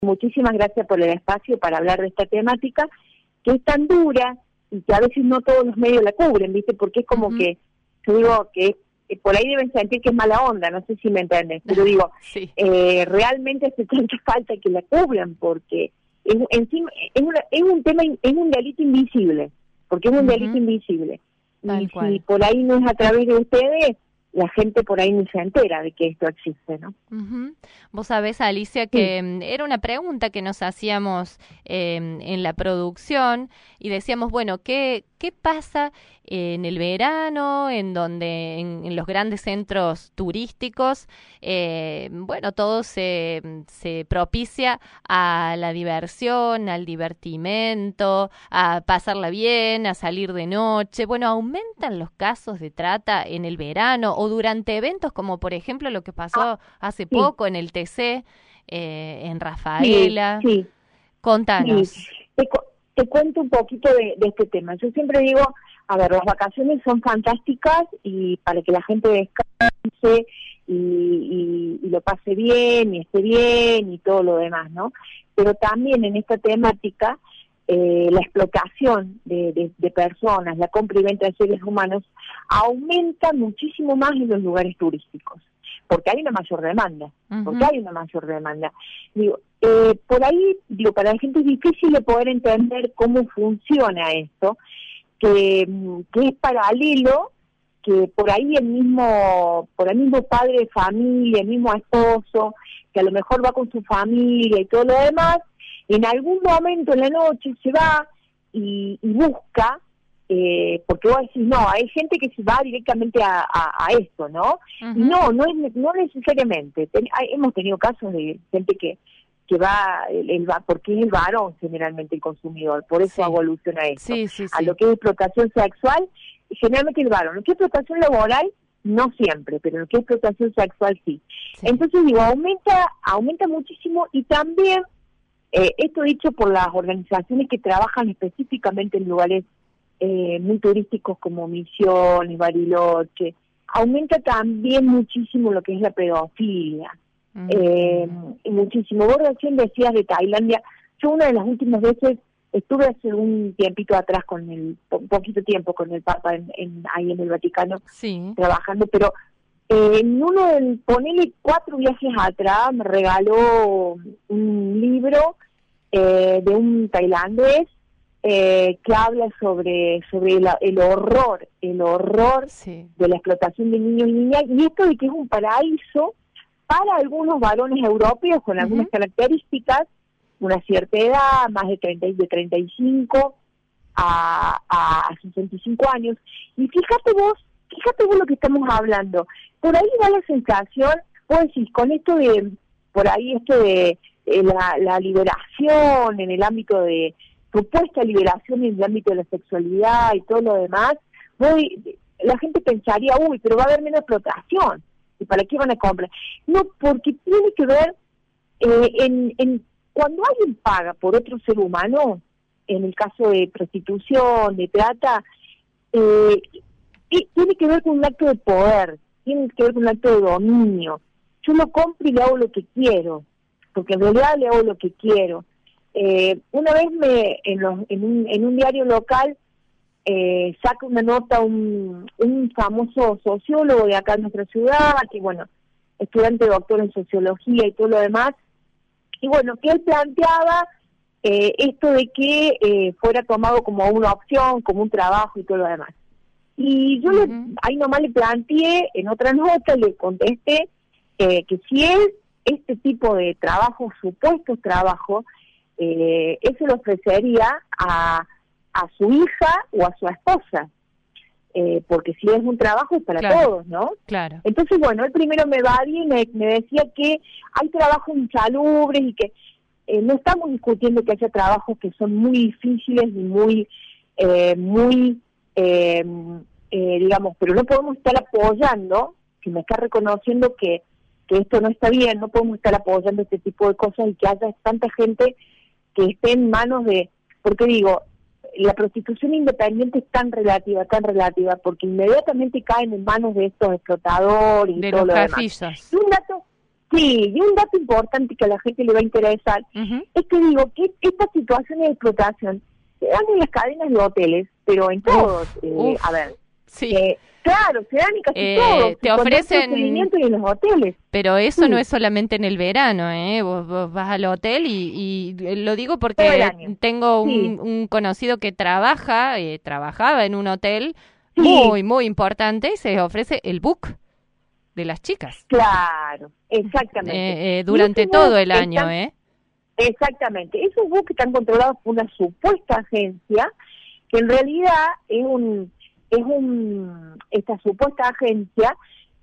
Muchísimas gracias por el espacio para hablar de esta temática que es tan dura y que a veces no todos los medios la cubren, ¿viste? Porque es como que, yo digo que por ahí deben sentir que es mala onda, no sé si me entiendes, pero digo, sí. Realmente hace tanta falta que la cubran porque encima es un tema, es un delito invisible, porque es un delito invisible. Tal y cual. si por ahí no es a través de ustedes, la gente por ahí no se entera de que esto existe, ¿no? Vos sabés, Alicia, que era una pregunta que nos hacíamos en la producción y decíamos, bueno, ¿qué pasa en el verano, en donde en los grandes centros turísticos, bueno, todo se propicia a la diversión, al divertimento, a pasarla bien, a salir de noche? Bueno, ¿aumentan los casos de trata en el verano o durante eventos como, por ejemplo, lo que pasó hace poco en el TC, en Rafaela? Sí. Contanos. Sí. Te cuento un poquito de este tema. Yo siempre digo, a ver, las vacaciones son fantásticas y para que la gente descanse y lo pase bien y esté bien y todo lo demás, ¿no? Pero también en esta temática, la explotación de personas, la compra y venta de seres humanos, aumenta muchísimo más en los lugares turísticos, porque hay una mayor demanda, Digo, por ahí, para la gente es difícil de poder entender cómo funciona esto, que es paralelo, que por ahí el mismo padre de familia, el mismo esposo, que a lo mejor va con su familia y todo lo demás, en algún momento en la noche se va y busca, porque vos decís, no, hay gente que se va directamente a esto, ¿no? Y no necesariamente. Hemos tenido casos de gente que va, porque es el varón generalmente el consumidor, por eso hago alusión a esto. A lo que es explotación sexual, generalmente el varón. Lo que es explotación laboral, no siempre, pero lo que es explotación sexual sí. Entonces digo, aumenta muchísimo y también, esto dicho por las organizaciones que trabajan específicamente en lugares muy turísticos como Misiones, Bariloche, aumenta también muchísimo lo que es la pedofilia. Muchísimo. Vos recién decías de Tailandia. Yo una de las últimas veces estuve hace un tiempito atrás poquito tiempo con el Papa ahí en el Vaticano trabajando, pero en ponele 4 viajes atrás me regaló un libro de un tailandés que habla sobre el horror de la explotación de niños y niñas, y esto de que es un paraíso para algunos varones europeos con algunas características, una cierta edad, más de 35 a 65 años, y fíjate vos lo que estamos hablando. Por ahí da la sensación, vos decís, con esto de, por ahí esto de la liberación en el ámbito de, supuesta liberación en el ámbito de la sexualidad y todo lo demás, la gente pensaría, pero va a haber menos explotación, ¿y para qué van a comprar? No, porque tiene que ver cuando alguien paga por otro ser humano, en el caso de prostitución, de trata, tiene que ver con un acto de poder, tiene que ver con un acto de dominio. Yo lo compro y le hago lo que quiero, porque en realidad le hago lo que quiero. Una vez en un diario local saca una nota un famoso sociólogo de acá en nuestra ciudad, que bueno, estudiante doctor en sociología y todo lo demás, y bueno, que él planteaba esto de que fuera tomado como una opción, como un trabajo y todo lo demás. Y yo ahí nomás le planteé, en otra nota le contesté que si él, este tipo de trabajo, supuestos trabajos, él se lo ofrecería a su hija o a su esposa, porque si es un trabajo es para todos, ¿no? Claro. Entonces, bueno, él primero me evadía y me decía que hay trabajos insalubres y que no estamos discutiendo que haya trabajos que son muy difíciles y muy, digamos, pero no podemos estar apoyando, si me está reconociendo que esto no está bien, no podemos estar apoyando este tipo de cosas y que haya tanta gente que esté en manos de, porque digo, la prostitución independiente es tan relativa, porque inmediatamente caen en manos de estos explotadores y de todo los lo cafillos. demás. Y un dato, Sí, y un dato importante que a la gente le va a interesar es que digo que estas situaciones de explotación se dan en las cadenas de hoteles, pero en todos. A ver, sí. Claro, se dan en casi todos. Te ofrecen y en los hoteles. Pero eso no es solamente en el verano, ¿eh? Vos vas al hotel y lo digo porque tengo un conocido que trabajaba en un hotel muy, muy importante y se ofrece el book de las chicas. Claro, exactamente. Durante todo el año, Exactamente. Esos books están controlados por una supuesta agencia que en realidad esta supuesta agencia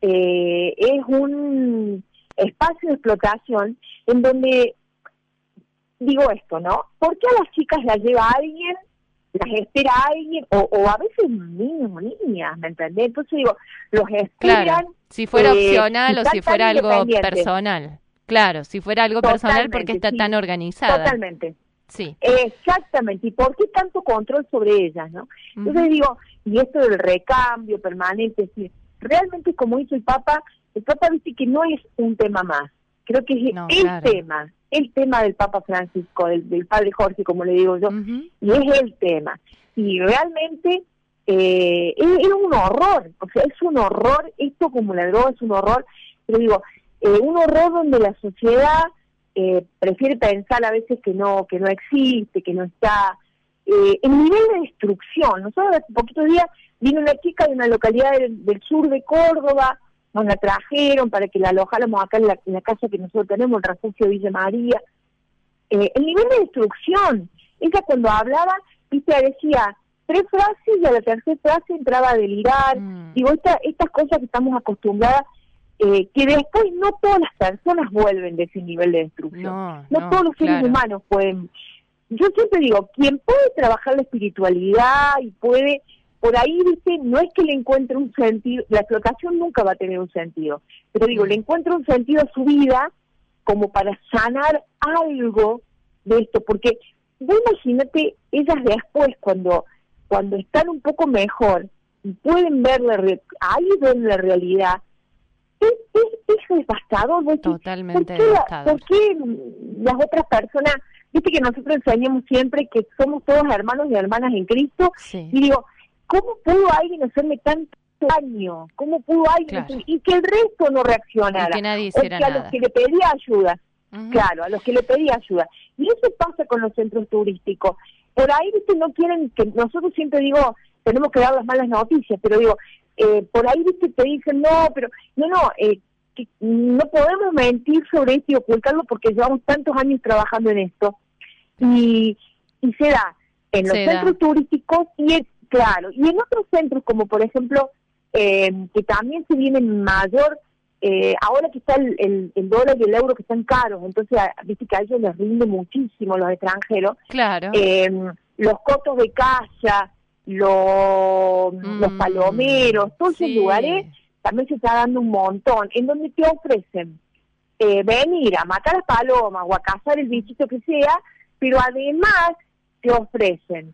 es un espacio de explotación en donde, digo esto, ¿no? ¿Por qué a las chicas las lleva alguien, las espera alguien, o a veces niños o niñas, ¿me entendés? Entonces digo, los esperan... Claro, si fuera opcional o si fuera algo personal. Claro, si fuera algo personal, ¿por qué está tan organizada? Totalmente. Sí. Exactamente. ¿Y por qué tanto control sobre ellas, no? Entonces digo, y esto del recambio permanente, es decir, realmente como hizo el Papa dice que no es un tema más. Creo que es el tema del Papa Francisco, del Padre Jorge, como le digo yo, y es el tema. Y realmente es un horror, o sea, es un horror, esto como la droga es un horror, pero digo, un horror donde la sociedad prefiere pensar a veces que no existe, que no está. El nivel de destrucción. Nosotros hace poquitos días vino una chica de una localidad del sur de Córdoba, nos la trajeron para que la alojáramos acá en la casa que nosotros tenemos, el refugio Villa María. El nivel de destrucción. Ella cuando hablaba, decía 3 frases y a la tercera frase entraba a delirar. Digo, estas cosas que estamos acostumbradas, que después no todas las personas vuelven de ese nivel de destrucción. No todos los seres humanos pueden. Yo siempre digo, quien puede trabajar la espiritualidad y puede, por ahí, ¿viste? No es que le encuentre un sentido, la explotación nunca va a tener un sentido, pero digo, le encuentra un sentido a su vida como para sanar algo de esto, porque vos imagínate, ellas después, cuando están un poco mejor, y pueden ver ahí ven la realidad. Es devastador. Totalmente devastador. ¿Por qué las otras personas, viste que nosotros enseñamos siempre que somos todos hermanos y hermanas en Cristo? Sí. Y digo, ¿cómo pudo alguien hacerme tanto daño? ¿Cómo pudo alguien y que el resto no reaccionara? Y que nadie hiciera nada. A los que le pedía ayuda. Claro, a los que le pedía ayuda. Y eso pasa con los centros turísticos. Por ahí, viste, no quieren que nosotros siempre digo, tenemos que dar las malas noticias, pero digo, por ahí, viste, te dicen, que no podemos mentir sobre esto y ocultarlo porque llevamos tantos años trabajando en esto. Y se da en los centros turísticos y en otros centros como por ejemplo, que también se viene mayor, ahora que está el dólar y el euro que están caros, entonces viste que a ellos les rinde muchísimo los extranjeros. Claro. Los cotos de calle, los palomeros, todos esos lugares también se está dando un montón, en donde te ofrecen venir a matar a palomas o a cazar el bichito que sea, pero además te ofrecen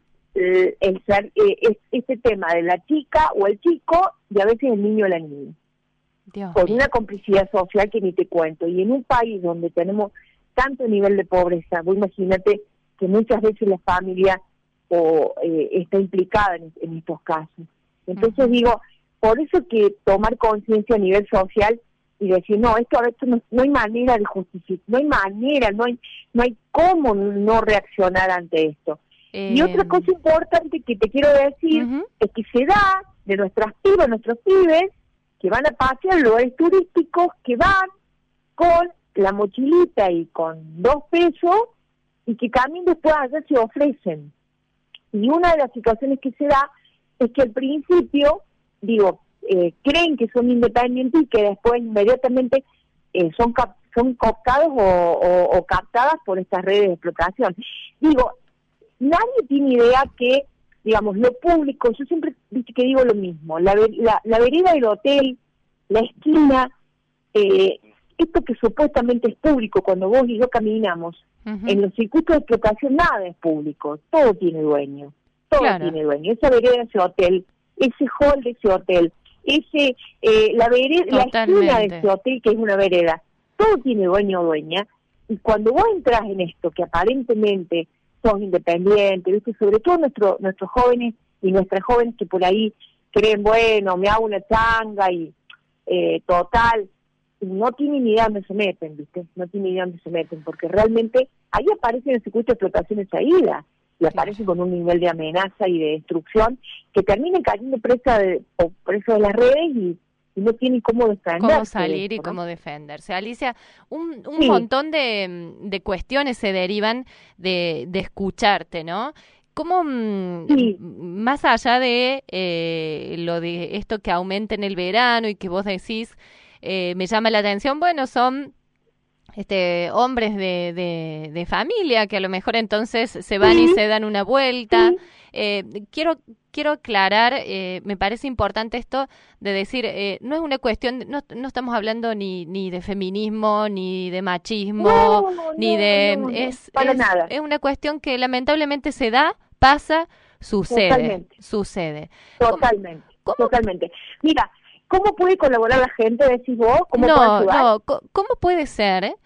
este tema de la chica o el chico y a veces el niño o la niña. Con una complicidad social que ni te cuento. Y en un país donde tenemos tanto nivel de pobreza, vos imagínate que muchas veces la familia está implicada en estos casos. Entonces digo, por eso que tomar conciencia a nivel social y decir, no, esto a veces no hay manera de justificar, no hay cómo no reaccionar ante esto. Y otra cosa importante que te quiero decir es que se da de nuestros pibes, que van a pasear lugares turísticos, que van con la mochilita y con 2 pesos, y que también después allá se ofrecen. Y una de las situaciones que se da es que al principio, creen que son independientes y que después inmediatamente son cooptados o captadas por estas redes de explotación. Nadie tiene idea que, lo público, yo siempre que digo lo mismo, la vereda del hotel, la esquina, esto que supuestamente es público, cuando vos y yo caminamos, en los circuitos de explotación nada es público, todo tiene dueño, tiene dueño. Esa vereda de ese hotel, ese hall de ese hotel, la esquina de ese hotel que es una vereda, todo tiene dueño o dueña, y cuando vos entras en esto, que aparentemente sos independiente, ¿viste? Sobre todo nuestros jóvenes y nuestras jóvenes que por ahí creen, bueno, me hago una changa y total, no tienen ni idea dónde se meten, ¿viste? No tienen ni idea dónde se meten, porque realmente ahí aparecen el circuito de explotación enseguida, y aparecen con un nivel de amenaza y de destrucción que terminan cayendo presa de las redes y no tienen cómo defenderse. Cómo salir y cómo defenderse. Alicia, un montón de cuestiones se derivan de escucharte, ¿no? ¿Cómo, más allá de lo de esto que aumenta en el verano y que vos decís, me llama la atención, bueno, son hombres de familia que a lo mejor entonces se van y se dan una vuelta. Quiero aclarar, me parece importante esto de decir, no es una cuestión, no estamos hablando ni de feminismo, ni de machismo, para nada. Es una cuestión que lamentablemente se da, pasa, sucede. Totalmente. Mira, ¿cómo puede colaborar la gente, decís vos? ¿Cómo puede ser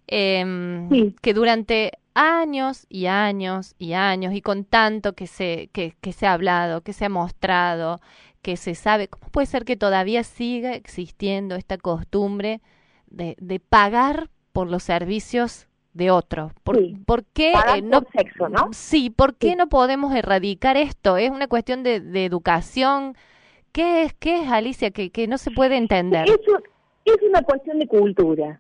que durante años y años y años y con tanto que se ha hablado, que se ha mostrado, que se sabe, cómo puede ser que todavía siga existiendo esta costumbre de pagar por los servicios de otro? ¿Por qué por sexo, ¿no? Sí, ¿por qué no podemos erradicar esto? Es una cuestión de educación. ¿Qué es, Alicia, que no se puede entender? Es una cuestión de cultura,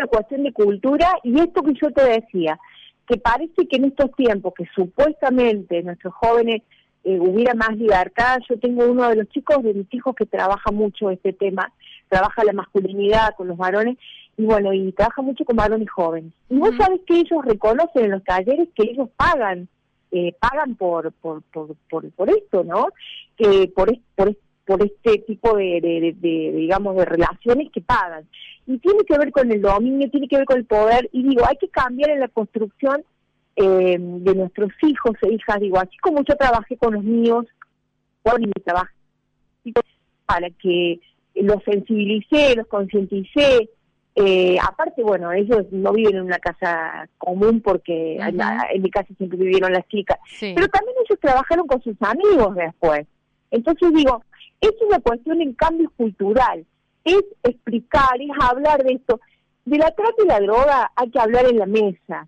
y esto que yo te decía, que parece que en estos tiempos que supuestamente nuestros jóvenes hubiera más libertad. Yo tengo uno de los chicos de mis hijos que trabaja mucho este tema, trabaja la masculinidad con los varones, y trabaja mucho con varones jóvenes. Y vos sabés que ellos reconocen en los talleres que ellos pagan por esto, ¿no? Que por este tipo de digamos, de relaciones que pagan. Y tiene que ver con el dominio, tiene que ver con el poder, y digo, hay que cambiar en la construcción de nuestros hijos e hijas, digo, así como yo trabajé con los míos, mi trabajo, para que los sensibilicé, los concienticé, aparte, ellos no viven en una casa común porque en mi casa siempre vivieron las chicas, pero también ellos trabajaron con sus amigos después. Entonces digo, es una cuestión en cambio cultural, es explicar, es hablar de esto. De la trata y la droga hay que hablar en la mesa,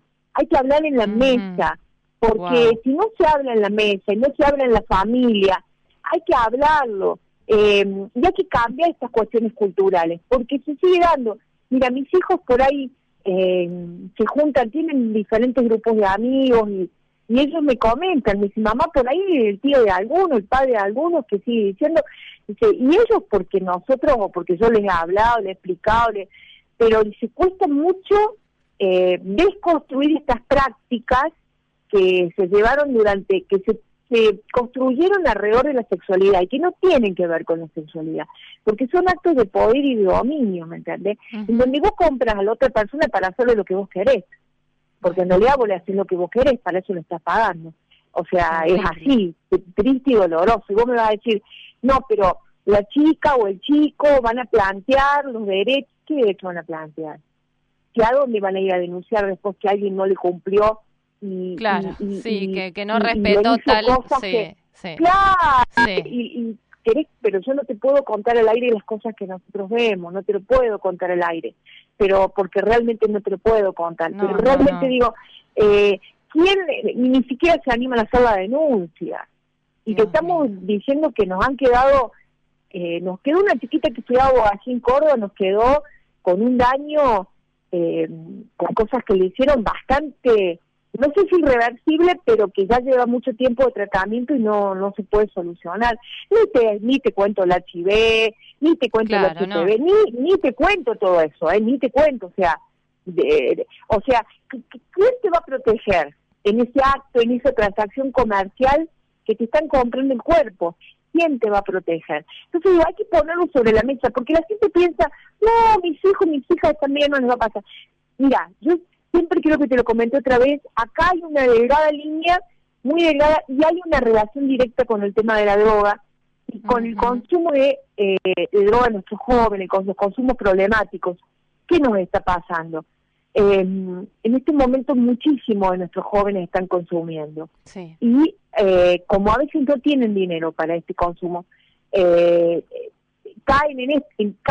porque si no se habla en la mesa y no se habla en la familia, hay que hablarlo, y hay que cambiar estas cuestiones culturales, porque se sigue dando. Mira, mis hijos por ahí se juntan, tienen diferentes grupos de amigos y ellos me comentan, me dicen, mamá, por ahí el tío de alguno, el padre de algunos que sigue diciendo, dice, y ellos porque nosotros, o porque yo les he hablado, les he explicado, pero dice, cuesta mucho desconstruir estas prácticas que se llevaron que se construyeron alrededor de la sexualidad y que no tienen que ver con la sexualidad, porque son actos de poder y de dominio, ¿me entendés? En donde vos compras a la otra persona para hacerle lo que vos querés, porque en realidad vos le haces lo que vos querés, para eso lo estás pagando. O sea, es así, triste y doloroso. Y vos me vas a decir, no, pero la chica o el chico van a plantear los derechos. ¿Qué derechos van a plantear? ¿Que a dónde van a ir a denunciar después que alguien no le cumplió? Que no respetó tal... Pero yo no te puedo contar al aire las cosas que nosotros vemos, no te lo puedo contar al aire, pero porque realmente no te lo puedo contar, pero realmente digo, ¿quién ni siquiera se anima a hacer la denuncia? Y te estamos diciendo que nos han quedado, nos quedó una chiquita que estudiaba allí en Córdoba, nos quedó con un daño, con cosas que le hicieron bastante, no sé si irreversible, pero que ya lleva mucho tiempo de tratamiento y no se puede solucionar. Ni te cuento el HIV, ni te cuento el HPV, ni te cuento todo eso, ni te cuento, o sea, ¿quién te va a proteger en ese acto, en esa transacción comercial que te están comprando el cuerpo? ¿Quién te va a proteger? Entonces digo, hay que ponerlo sobre la mesa, porque la gente piensa, no, mis hijos, mis hijas también no les va a pasar. Mira, yo siempre quiero que te lo comente otra vez, acá hay una delgada línea, muy delgada, y hay una relación directa con el tema de la droga, y con el consumo de droga de nuestros jóvenes, con los consumos problemáticos. ¿qué nos está pasando? En este momento muchísimos de nuestros jóvenes están consumiendo. Sí. Y como a veces no tienen dinero para este consumo, caen en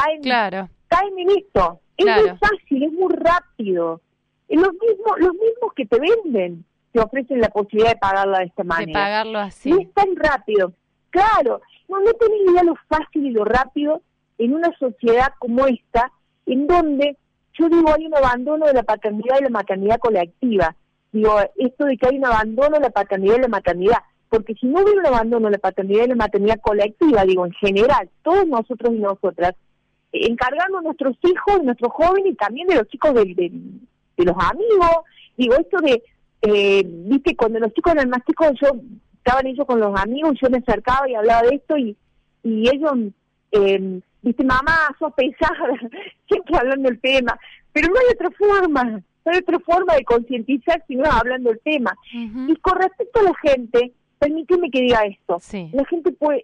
esto. Claro. Es muy fácil, es muy rápido. Los mismos que te venden te ofrecen la posibilidad de pagarla de esta manera. De pagarlo así. No es tan rápido. Claro, no tenés idea lo fácil y lo rápido en una sociedad como esta, en donde, yo digo, hay un abandono de la paternidad y la maternidad colectiva. Digo, esto de que hay un abandono de la paternidad y la maternidad, porque si no hubiera un abandono de la paternidad y la maternidad colectiva, digo, en general, todos nosotros y nosotras, encargando a nuestros hijos, nuestros jóvenes y también de los chicos de los amigos, digo, esto de, viste, cuando los chicos eran más chicos, estaban ellos con los amigos, yo me acercaba y hablaba de esto y ellos, viste, mamá, sos pesada, siempre hablando del tema, pero no hay otra forma de concientizar si no es hablando del tema. Y con respecto a la gente, permíteme que diga esto, la gente puede,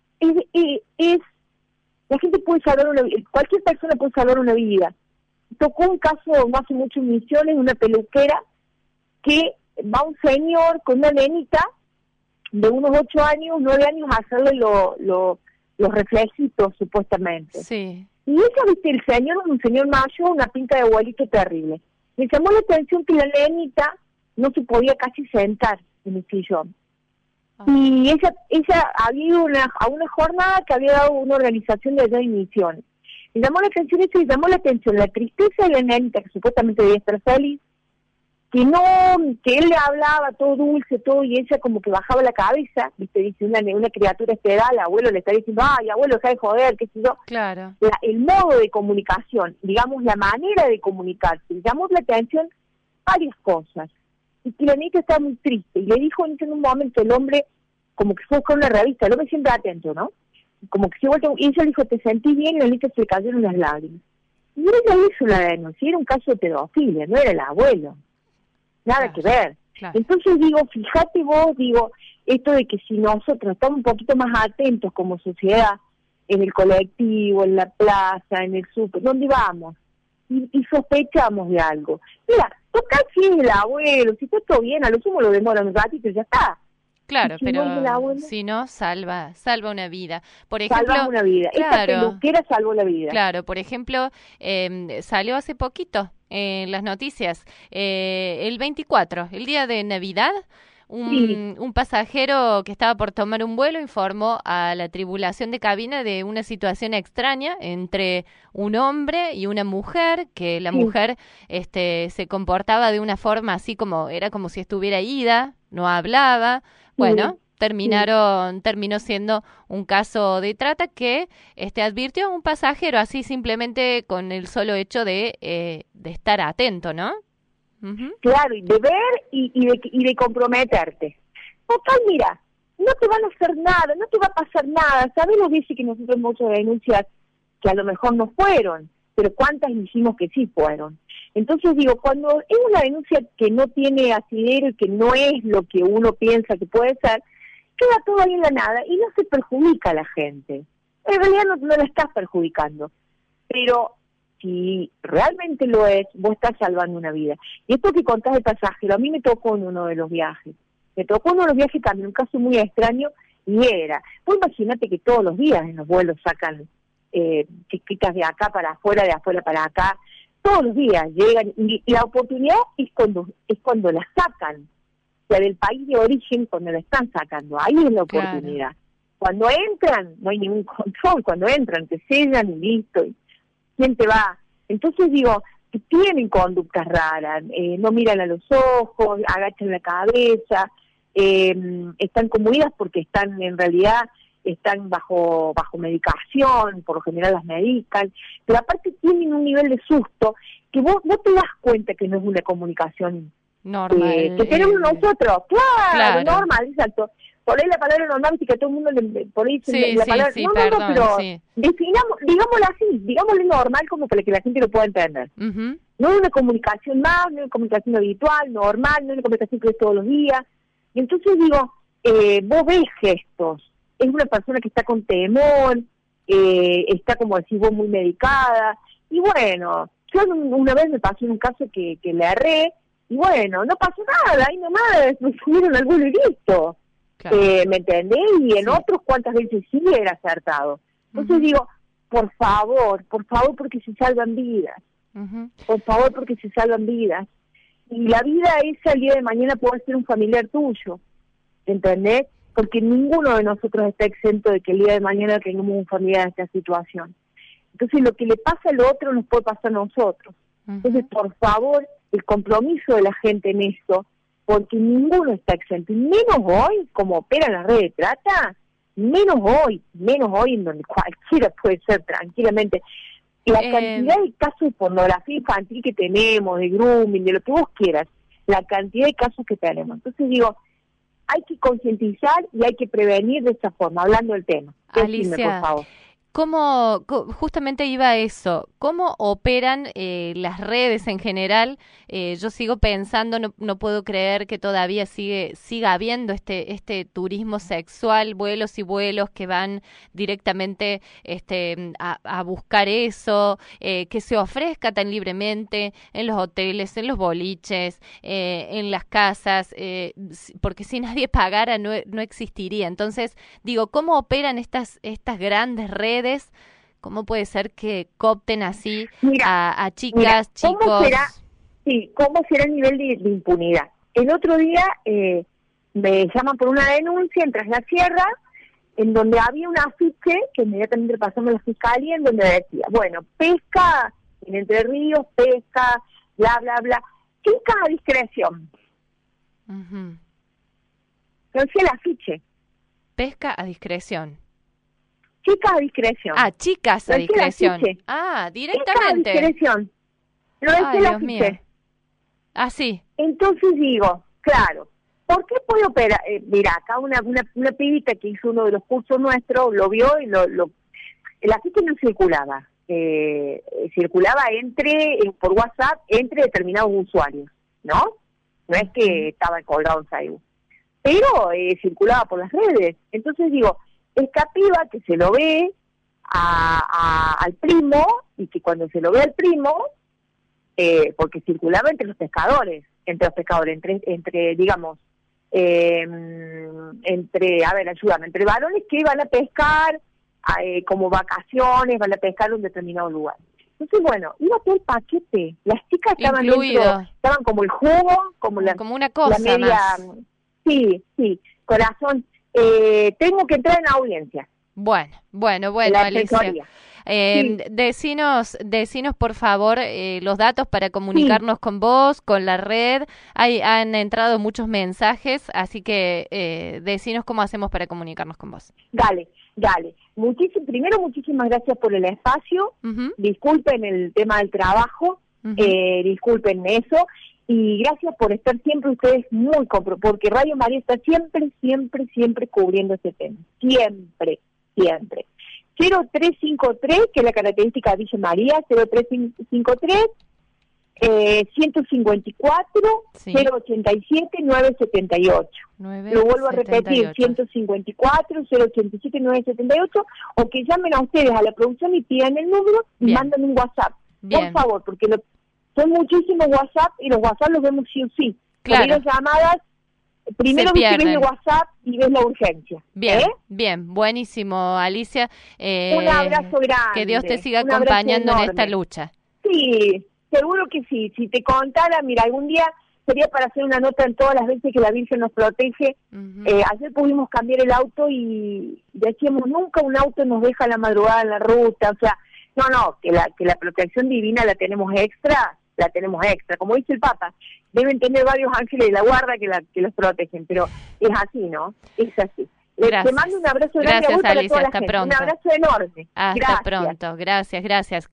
la gente puede salvar una vida, cualquier persona puede salvar una vida. Tocó un caso no hace mucho en Misiones, una peluquera, que va un señor con una nenita de unos 8 años, 9 años, a hacerle los reflejitos, supuestamente. Sí. Y ella, viste, el señor es un señor mayor, una pinta de abuelito terrible. Me llamó la atención que la nenita no se podía casi sentar en el sillón. Y ella había ido a una jornada que había dado una organización de allá de Misiones. Le llamó la atención eso, le llamó la atención la tristeza de la nenita, que supuestamente debía estar feliz, que él le hablaba todo dulce, todo, y ella como que bajaba la cabeza, viste, dice una criatura esta edad, el abuelo le está diciendo, ay, abuelo, deja de joder, qué sé yo. Claro. El modo de comunicación, digamos, la manera de comunicarse, le llamó la atención varias cosas, y que la niña estaba muy triste, y le dijo en un momento el hombre, como que fue con una revista, el hombre siempre atento, ¿no? Como que se vuelto, y ella le dijo, ¿te sentí bien? Y la niña se le cayeron las lágrimas. Y ella hizo la denuncia, era un caso de pedofilia, no era el abuelo. Nada que ver. Claro. Entonces digo, fíjate vos, digo, esto de que si nosotros estamos un poquito más atentos como sociedad, en el colectivo, en la plaza, en el súper, ¿dónde vamos? Y sospechamos de algo. Mira, toca si es el abuelo, si está todo bien, a lo sumo lo demoran un ratito y ya está. Claro, pero si no, salva una vida. Por ejemplo, salva una vida. Claro, esta peluquera salvó la vida. Claro, por ejemplo, salió hace poquito en las noticias, el 24, el día de Navidad, un pasajero que estaba por tomar un vuelo informó a la tripulación de cabina de una situación extraña entre un hombre y una mujer, que la mujer se comportaba de una forma así como, era como si estuviera ida, no hablaba. Bueno, terminó siendo un caso de trata que advirtió a un pasajero así simplemente con el solo hecho de estar atento, ¿no? Claro, y de ver y de comprometerte. Total, mira, no te van a hacer nada, no te va a pasar nada. ¿Sabes las veces que nosotros hemos hecho denuncias que a lo mejor no fueron, pero cuántas dijimos que sí fueron? Entonces digo, cuando es una denuncia que no tiene asidero y que no es lo que uno piensa que puede ser, queda todo ahí en la nada y no se perjudica a la gente. En realidad no la estás perjudicando, pero si realmente lo es, vos estás salvando una vida. Y esto que contás de pasajero, a mí me tocó en uno de los viajes. Me tocó en uno de los viajes también, un caso muy extraño, y vos imagínate que todos los días en los vuelos sacan chiquitas de acá para afuera, de afuera para acá, todos los días llegan, y la oportunidad es cuando la sacan, o sea, del país de origen, cuando la están sacando, ahí es la oportunidad. Claro. Cuando entran, no hay ningún control, cuando entran, te sellan y listo, y ¿quién te va? Entonces digo, que tienen conductas raras, no miran a los ojos, agachan la cabeza, están conmovidas porque están en realidad bajo medicación, por lo general las medican, pero aparte tienen un nivel de susto que vos te das cuenta que no es una comunicación normal que tenemos nosotros, claro, normal, exacto. Por ahí la palabra normal, que todo el mundo por ahí la palabra, pero digámoslo así, digámoslo normal como para que la gente lo pueda entender. No es una comunicación más, no es una comunicación habitual, normal, no es una comunicación que es todos los días. Y entonces digo, vos ves gestos, es una persona que está con temor, está como decís vos muy medicada, y bueno, Yo una vez me pasó un caso que le erré, y bueno, no pasó nada, ahí nomás me subieron al vuelo y listo. Claro. ¿Me entendés? Y en otros cuantas veces sí era acertado. Entonces digo, por favor, porque se salvan vidas. Por favor, porque se salvan vidas. Y la vida esa el día de mañana puede ser un familiar tuyo, ¿entendés? Porque ninguno de nosotros está exento de que el día de mañana tengamos un familiar en esta situación. Entonces lo que le pasa al otro nos puede pasar a nosotros. Entonces, por favor, el compromiso de la gente en esto, porque ninguno está exento, y menos hoy, como operan las redes de trata, menos hoy en donde cualquiera puede ser tranquilamente. La cantidad de casos de pornografía infantil que tenemos, de grooming, de lo que vos quieras, la cantidad de casos que tenemos. Entonces digo, hay que concientizar y hay que prevenir de esa forma, hablando del tema. Alicia, decime, por favor. Justamente iba a eso, ¿cómo operan las redes en general? Yo sigo pensando, no puedo creer que todavía siga habiendo este turismo sexual, vuelos y vuelos que van directamente a buscar eso, que se ofrezca tan libremente en los hoteles, en los boliches, en las casas, porque si nadie pagara no existiría. Entonces, digo, ¿cómo operan estas grandes redes? ¿Cómo puede ser que coopten así a chicas, chicos? ¿Cómo será el nivel de impunidad? El otro día me llaman por una denuncia en Tras la Sierra, en donde había un afiche que inmediatamente pasamos a la fiscalía, en donde decía, bueno, pesca en Entre Ríos, pesca, bla, bla, bla, chicas a discreción. No decía el afiche. Pesca a discreción. Chicas a discreción. Chicas a discreción. Directamente. Chicas a discreción. No es el afiche. Sí. Entonces digo, claro, ¿por qué puede operar? Mira, acá una pibita que hizo uno de los cursos nuestros, lo vio y el afiche no circulaba. Circulaba por WhatsApp entre determinados usuarios, ¿no? No es que estaba colgado en Facebook. Pero circulaba por las redes. Entonces digo, esta piba que se lo ve al primo, y que cuando se lo ve al primo, porque circulaba entre pescadores, digamos, entre varones que iban a pescar como vacaciones, van a pescar en un determinado lugar. Entonces, bueno, iba todo el paquete. Las chicas estaban dentro, estaban como el jugo, como una cosa la media, más. Sí, corazón. Tengo que entrar en audiencia. Bueno, Alicia. Decinos por favor los datos para comunicarnos con vos, con la red. Han entrado muchos mensajes, así que decinos cómo hacemos para comunicarnos con vos. Dale. Primero, muchísimas gracias por el espacio. Disculpen el tema del trabajo, disculpen eso. Y gracias por estar siempre ustedes muy porque Radio María está siempre cubriendo ese tema. Siempre. 0353, que es la característica de Villa María, 0353 154 087 978. Lo vuelvo a repetir, 154 087 978, o que llamen a ustedes a la producción y pidan el número y mandan un WhatsApp. Por favor, porque son muchísimos WhatsApp y los WhatsApp los vemos sí o sí. Claro. Las llamadas, primero ves el WhatsApp y ves la urgencia. Bien, buenísimo, Alicia. Un abrazo grande. Que Dios te siga acompañando en esta lucha. Sí, seguro que sí. Si te contara, mira, algún día sería para hacer una nota en todas las veces que la Virgen nos protege. Ayer pudimos cambiar el auto y decíamos, nunca un auto nos deja a la madrugada en la ruta. O sea, que la protección divina la tenemos extra. Como dice el Papa, deben tener varios ángeles de la guarda que los protegen, pero es así, ¿no? Es así. Gracias. Te mando un abrazo grande. Gracias, Alicia, hasta gente. pronto. Un abrazo enorme. Hasta pronto, gracias.